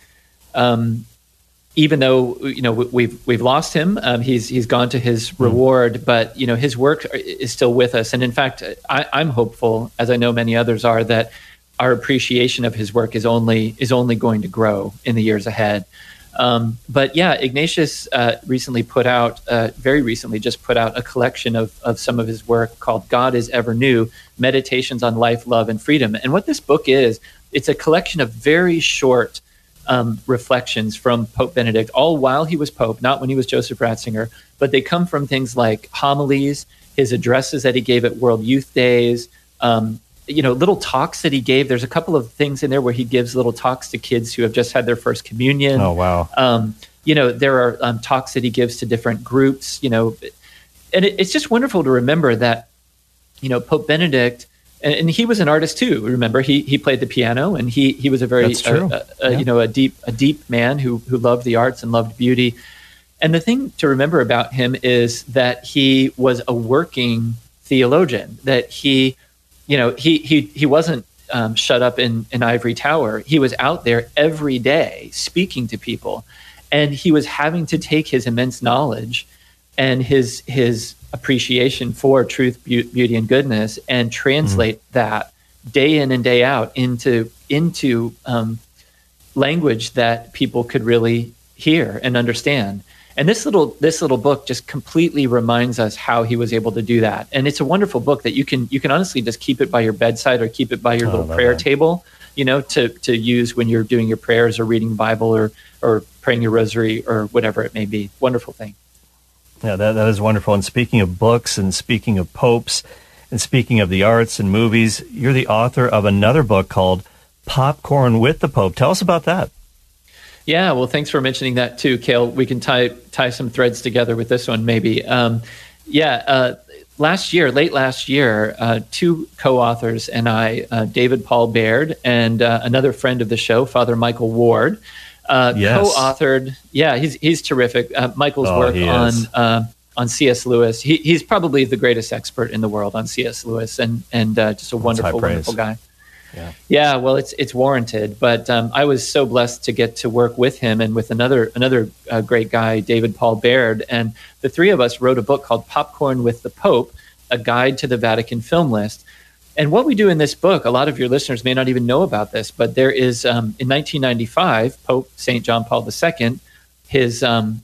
um, even though you know we've we've lost him, um, he's he's gone to his reward, but you know his work is still with us. And in fact, I, I'm hopeful, as I know many others are, that our appreciation of his work is only is only going to grow in the years ahead. Um, but yeah, Ignatius uh, recently put out, uh, very recently, just put out a collection of of some of his work called "God is Ever New: Meditations on Life, Love, and Freedom." And what this book is, it's a collection of very short Um, reflections from Pope Benedict, all while he was Pope, not when he was Joseph Ratzinger, but they come from things like homilies, his addresses that he gave at World Youth Days, um, you know, little talks that he gave. There's a couple of things in there where he gives little talks to kids who have just had their first communion. Oh, wow. Um, you know, there are um, talks that he gives to different groups, you know, and it, it's just wonderful to remember that, you know, Pope Benedict, and he was an artist too. Remember, he he played the piano, and he he was a very That's true. uh, uh, yeah. you know a deep a deep man who who loved the arts and loved beauty. And the thing to remember about him is that he was a working theologian. That he, you know, he he he wasn't um, shut up in an ivory tower. He was out there every day speaking to people, and he was having to take his immense knowledge and his his appreciation for truth, beauty, and goodness, and translate mm. that day in and day out into into um, language that people could really hear and understand. And this little this little book just completely reminds us how he was able to do that. And it's a wonderful book that you can you can honestly just keep it by your bedside or keep it by your oh, little prayer that. table, you know, to to use when you're doing your prayers or reading the Bible or or praying your rosary or whatever it may be. Wonderful thing. Yeah, that, that is wonderful. And speaking of books and speaking of popes and speaking of the arts and movies, you're the author of another book called Popcorn with the Pope. Tell us about that. Yeah, well, thanks for mentioning that too, Cale. We can tie tie some threads together with this one, maybe. Um, yeah, uh, last year, late last year, uh, two co-authors and I, uh, David Paul Baird and uh, another friend of the show, Father Michael Ward, Uh, yes. co-authored, yeah, he's he's terrific. Uh, Michael's oh, work on uh, on C S Lewis. He, he's probably the greatest expert in the world on C S Lewis, and and uh, just a wonderful, wonderful guy. Yeah, yeah. Well, it's it's warranted. But um, I was so blessed to get to work with him and with another another uh, great guy, David Paul Baird, and the three of us wrote a book called Popcorn with the Pope: A Guide to the Vatican Film List. And what we do in this book, a lot of your listeners may not even know about this, but there is, um, in nineteen ninety-five, Pope Saint John Paul the Second, his um,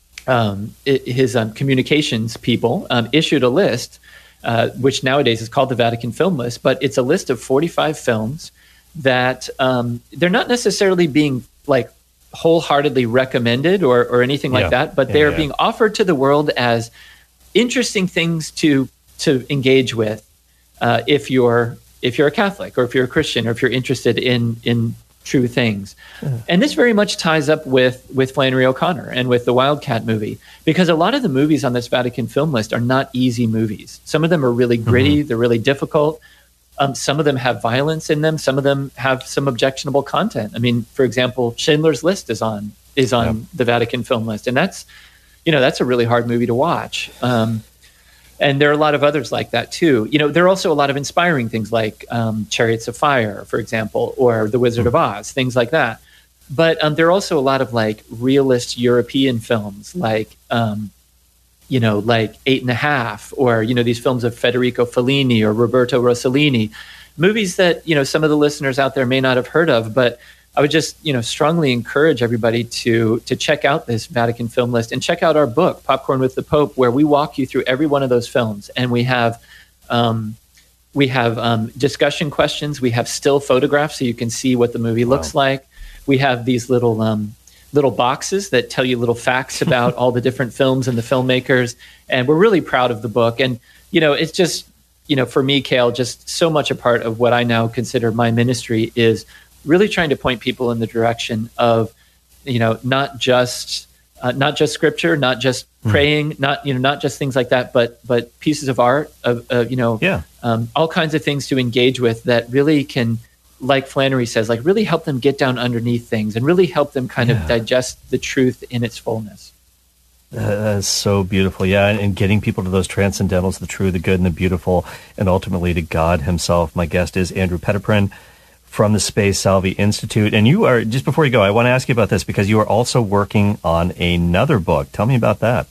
um, his um, communications people um, issued a list, uh, which nowadays is called the Vatican Film List, but it's a list of forty-five films that um, they're not necessarily being like wholeheartedly recommended or, or anything like yeah. that, but yeah, they're yeah. being offered to the world as interesting things to to engage with. Uh, if you're if you're a Catholic or if you're a Christian or if you're interested in in true things, yeah. And this very much ties up with with Flannery O'Connor and with the Wildcat movie, because a lot of the movies on this Vatican film list are not easy movies. Some of them are really gritty, mm-hmm. they're really difficult. Um, some of them have violence in them. Some of them have some objectionable content. I mean, for example, Schindler's List is on is on yeah. the Vatican film list, and that's you know that's a really hard movie to watch. Um, And there are a lot of others like that too. You know, there are also a lot of inspiring things like um, Chariots of Fire, for example, or The Wizard of Oz, things like that. But um, there are also a lot of like realist European films, like um, you know, like Eight and a Half, or, you know, these films of Federico Fellini or Roberto Rossellini, movies that, you know, some of the listeners out there may not have heard of, but I would just, you know, strongly encourage everybody to to check out this Vatican film list and check out our book, Popcorn with the Pope, where we walk you through every one of those films. And we have um, we have um, discussion questions. We have still photographs so you can see what the movie wow. looks like. We have these little um, little boxes that tell you little facts about all the different films and the filmmakers. And we're really proud of the book. And, you know, it's just, you know, for me, Cale, just so much a part of what I now consider my ministry is really trying to point people in the direction of, you know, not just uh, not just scripture, not just mm. praying, not, you know, not just things like that, but but pieces of art, of, of you know, yeah. um, all kinds of things to engage with that really can, like Flannery says, like really help them get down underneath things and really help them kind yeah. of digest the truth in its fullness. Uh, that's so beautiful. Yeah. And, and getting people to those transcendentals, the true, the good, and the beautiful, and ultimately to God himself. My guest is Andrew Petiprin from the Spe Salvi Institute. And you are, just before you go, I want to ask you about this because you are also working on another book. Tell me about that.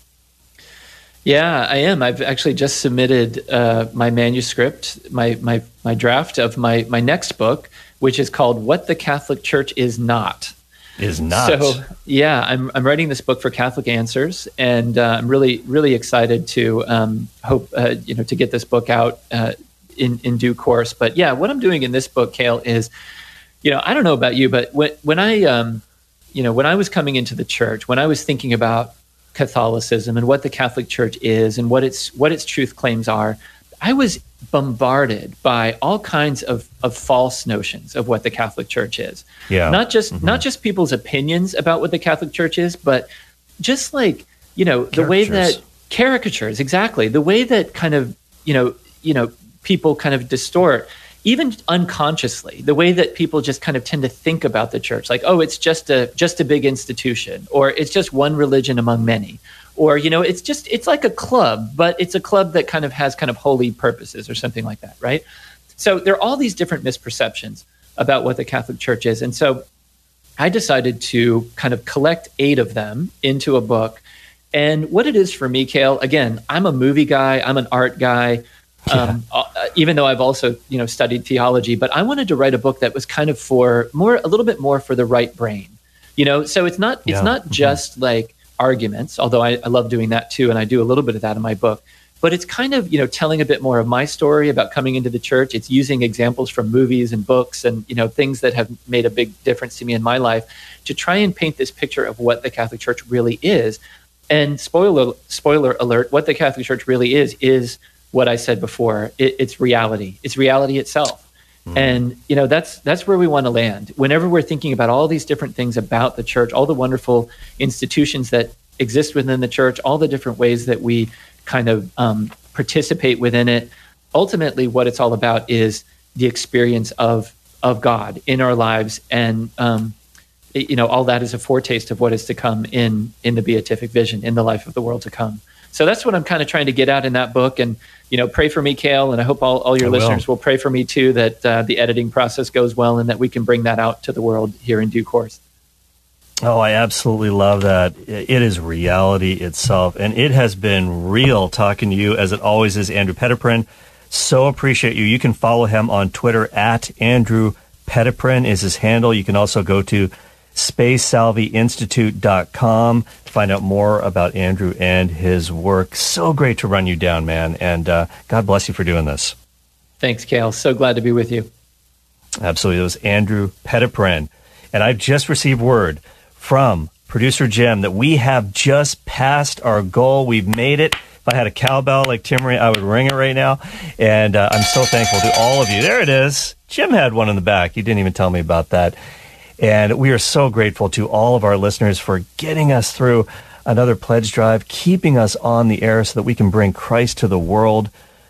Yeah, I am. I've actually just submitted uh, my manuscript, my my my draft of my my next book, which is called "What the Catholic Church Is Not." Is not. So yeah, I'm I'm writing this book for Catholic Answers, and uh, I'm really really excited to um, hope uh, you know to get this book out uh, in in due course. But yeah, what I'm doing in this book, Cale, is, you know, I don't know about you, but when when I um, you know when I was coming into the church, when I was thinking about Catholicism and what the Catholic Church is and what its what its truth claims are, I was bombarded by all kinds of, of false notions of what the Catholic Church is. Yeah. Not just mm-hmm. not just people's opinions about what the Catholic Church is, but just like, you know, the way that caricatures, exactly, the way that kind of, you know, you know, people kind of distort, even unconsciously, the way that people just kind of tend to think about the church, like, oh, it's just a just a big institution, or it's just one religion among many, or, you know, it's just it's like a club, but it's a club that kind of has kind of holy purposes or something like that, right? So there are all these different misperceptions about what the Catholic Church is, and so I decided to kind of collect eight of them into a book. And what it is for me, Cale, again, I'm a movie guy, I'm an art guy. Yeah. Um, uh, even though I've also, you know, studied theology, but I wanted to write a book that was kind of for more, a little bit more for the right brain, you know. So it's not, it's yeah. not mm-hmm. just like arguments, although I, I love doing that too, and I do a little bit of that in my book. But it's kind of, you know, telling a bit more of my story about coming into the church. It's using examples from movies and books and, you know, things that have made a big difference to me in my life to try and paint this picture of what the Catholic Church really is. And spoiler, spoiler alert, what the Catholic Church really is is what I said before. It, it's reality. It's reality itself. Mm. And, you know, that's that's where we want to land. Whenever we're thinking about all these different things about the church, all the wonderful institutions that exist within the church, all the different ways that we kind of um, participate within it, ultimately what it's all about is the experience of of God in our lives. And, um, it, you know, all that is a foretaste of what is to come in in the beatific vision, in the life of the world to come. So that's what I'm kind of trying to get at in that book. And, you know, pray for me, Cale, and I hope all, all your I listeners will. will pray for me too, that uh, the editing process goes well and that we can bring that out to the world here in due course. Oh, I absolutely love that. It is reality itself, and it has been real talking to you, as it always is, Andrew Petiprin. So appreciate you. You can follow him on Twitter, at Andrew Petiprin is his handle. You can also go to spe salvi institute dot com to find out more about Andrew and his work. So great to run you down, man, and uh, God bless you for doing this. Thanks, Cale. So glad to be with you. Absolutely. It was Andrew Petiprin. And I've just received word from producer Jim that we have just passed our goal. We've made it. If I had a cowbell like Timmery, I would ring it right now. And uh, I'm so thankful to all of you. There it is. Jim had one in the back. He didn't even tell me about that. And we are so grateful to all of our listeners for getting us through another pledge drive, keeping us on the air so that we can bring Christ to the world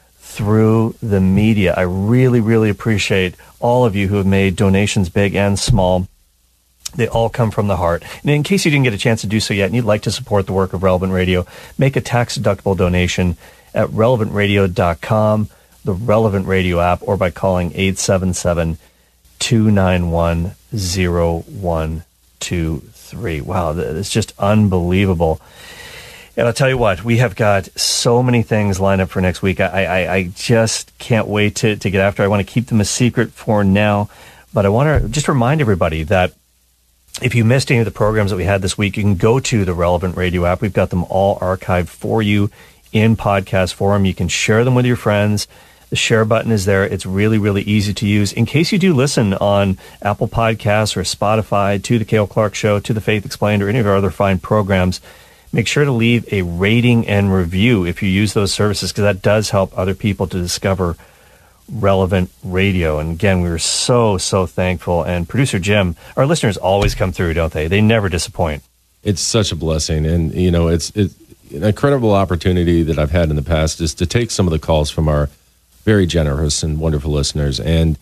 through the media. I really, really appreciate all of you who have made donations big and small. They all come from the heart. And in case you didn't get a chance to do so yet and you'd like to support the work of Relevant Radio, make a tax-deductible donation at relevant radio dot com, the Relevant Radio app, or by calling eight seven seven, two nine one, zero one two three. Wow, it's just unbelievable. And I'll tell you what, we have got so many things lined up for next week. I, I, I just can't wait to, to get after. I want to keep them a secret for now, but I want to just remind everybody that if you missed any of the programs that we had this week, you can go to the Relevant Radio app. We've got them all archived for you in podcast form. You can share them with your friends. The share button is there. It's really, really easy to use. In case you do listen on Apple Podcasts or Spotify to The Cale Clark Show, to The Faith Explained, or any of our other fine programs, make sure to leave a rating and review if you use those services, because that does help other people to discover Relevant Radio. And again, we were so, so thankful. And producer Jim, our listeners always come through, don't they? They never disappoint. It's such a blessing. And, you know, it's, it's an incredible opportunity that I've had in the past is to take some of the calls from our very generous and wonderful listeners. And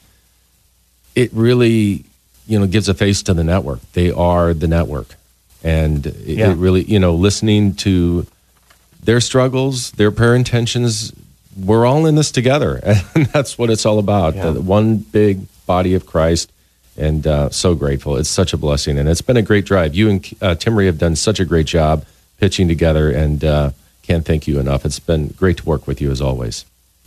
it really, you know, gives a face to the network. They are the network. And it, yeah. it really, you know, listening to their struggles, their prayer intentions, we're all in this together. And that's what it's all about. Yeah. The one big body of Christ. And uh, so grateful. It's such a blessing. And it's been a great drive. You and uh, Timmerie have done such a great job pitching together. And uh, can't thank you enough. It's been great to work with you as always.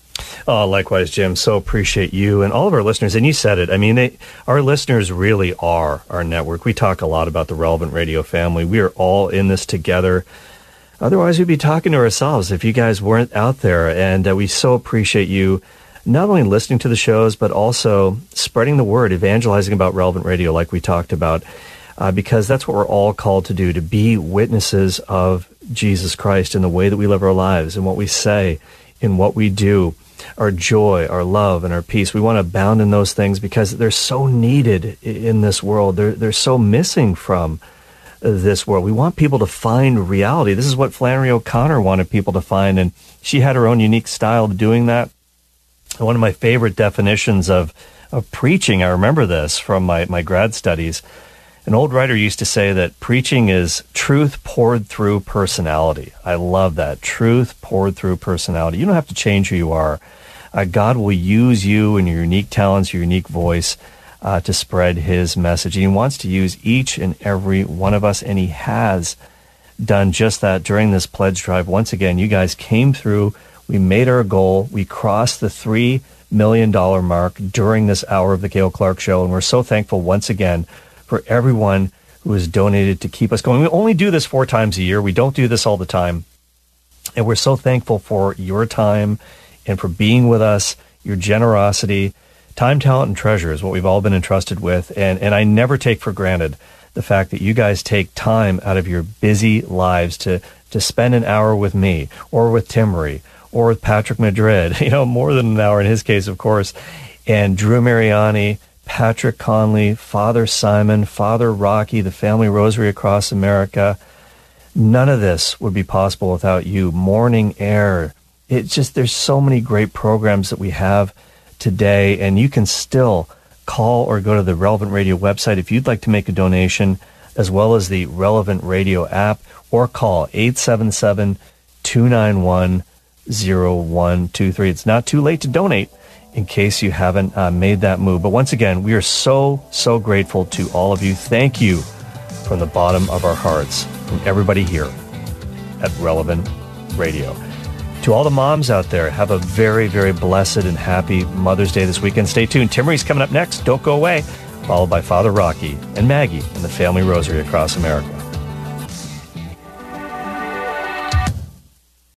Oh, likewise, Jim. So appreciate you and all of our listeners. And you said it. I mean, they, our listeners really are our network. We talk a lot about the Relevant Radio family. We are all in this together. Otherwise, we'd be talking to ourselves if you guys weren't out there. And uh, we so appreciate you not only listening to the shows, but also spreading the word, evangelizing about Relevant Radio like we talked about, uh, because that's what we're all called to do, to be witnesses of Jesus Christ in the way that we live our lives and what we say, in what we do. Our joy, our love, and our peace. We want to abound in those things because they're so needed in this world. They're, they're so missing from this world. We want people to find reality. This is what Flannery O'Connor wanted people to find, and she had her own unique style of doing that. One of my favorite definitions of, of preaching, I remember this from my, my grad studies. An old writer used to say that preaching is truth poured through personality. I love that. Truth poured through personality. You don't have to change who you are. Uh, God will use you and your unique talents, your unique voice, uh, to spread his message. And he wants to use each and every one of us, and he has done just that during this pledge drive. Once again, you guys came through. We made our goal. We crossed the three million dollars mark during this hour of the Cale Clark Show, and we're so thankful once again for everyone who has donated to keep us going. We only do this four times a year. We don't do this all the time. And we're so thankful for your time and for being with us, your generosity. Time, talent, and treasure is what we've all been entrusted with. And, and I never take for granted the fact that you guys take time out of your busy lives to, to spend an hour with me or with Timmerie or with Patrick Madrid, you know, more than an hour in his case, of course, and Drew Mariani, Patrick Conley, Father Simon, Father Rocky, the Family Rosary Across America. None of this would be possible without you. Morning Air. It's just, there's so many great programs that we have today, and you can still call or go to the Relevant Radio website if you'd like to make a donation, as well as the Relevant Radio app, or call eight seven seven, two nine one, zero one two three. It's not too late to donate in case you haven't uh, made that move. But once again, we are so, so grateful to all of you. Thank you from the bottom of our hearts, from everybody here at Relevant Radio. To all the moms out there, have a very, very blessed and happy Mother's Day this weekend. Stay tuned. Timmerie's coming up next. Don't go away. Followed by Father Rocky and Maggie and the Family Rosary Across America.